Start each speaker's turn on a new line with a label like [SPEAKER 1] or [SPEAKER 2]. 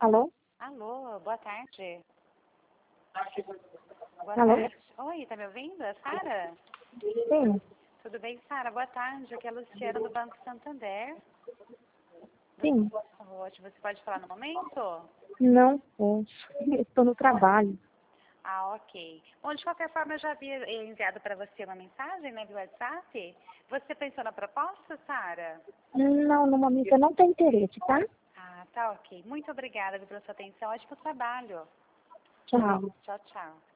[SPEAKER 1] Alô?
[SPEAKER 2] Alô, boa tarde. Boa
[SPEAKER 1] Alô?
[SPEAKER 2] tarde. Oi, tá me ouvindo? É Sara?
[SPEAKER 1] Sim.
[SPEAKER 2] Tudo bem, Sara? Boa tarde. Aqui é a Luciana do Banco Santander.
[SPEAKER 1] Sim.
[SPEAKER 2] Ótimo. Você pode falar no momento?
[SPEAKER 1] Não posso. Estou no trabalho.
[SPEAKER 2] Ah, ok. Bom, de qualquer forma, eu já havia enviado para você uma mensagem, né, via WhatsApp. Você pensou na proposta, Sara?
[SPEAKER 1] Não, no momento eu não tenho interesse, tá?
[SPEAKER 2] Ah, tá ok. Muito obrigada pela sua atenção. Ótimo trabalho.
[SPEAKER 1] Tchau.
[SPEAKER 2] Tchau, tchau.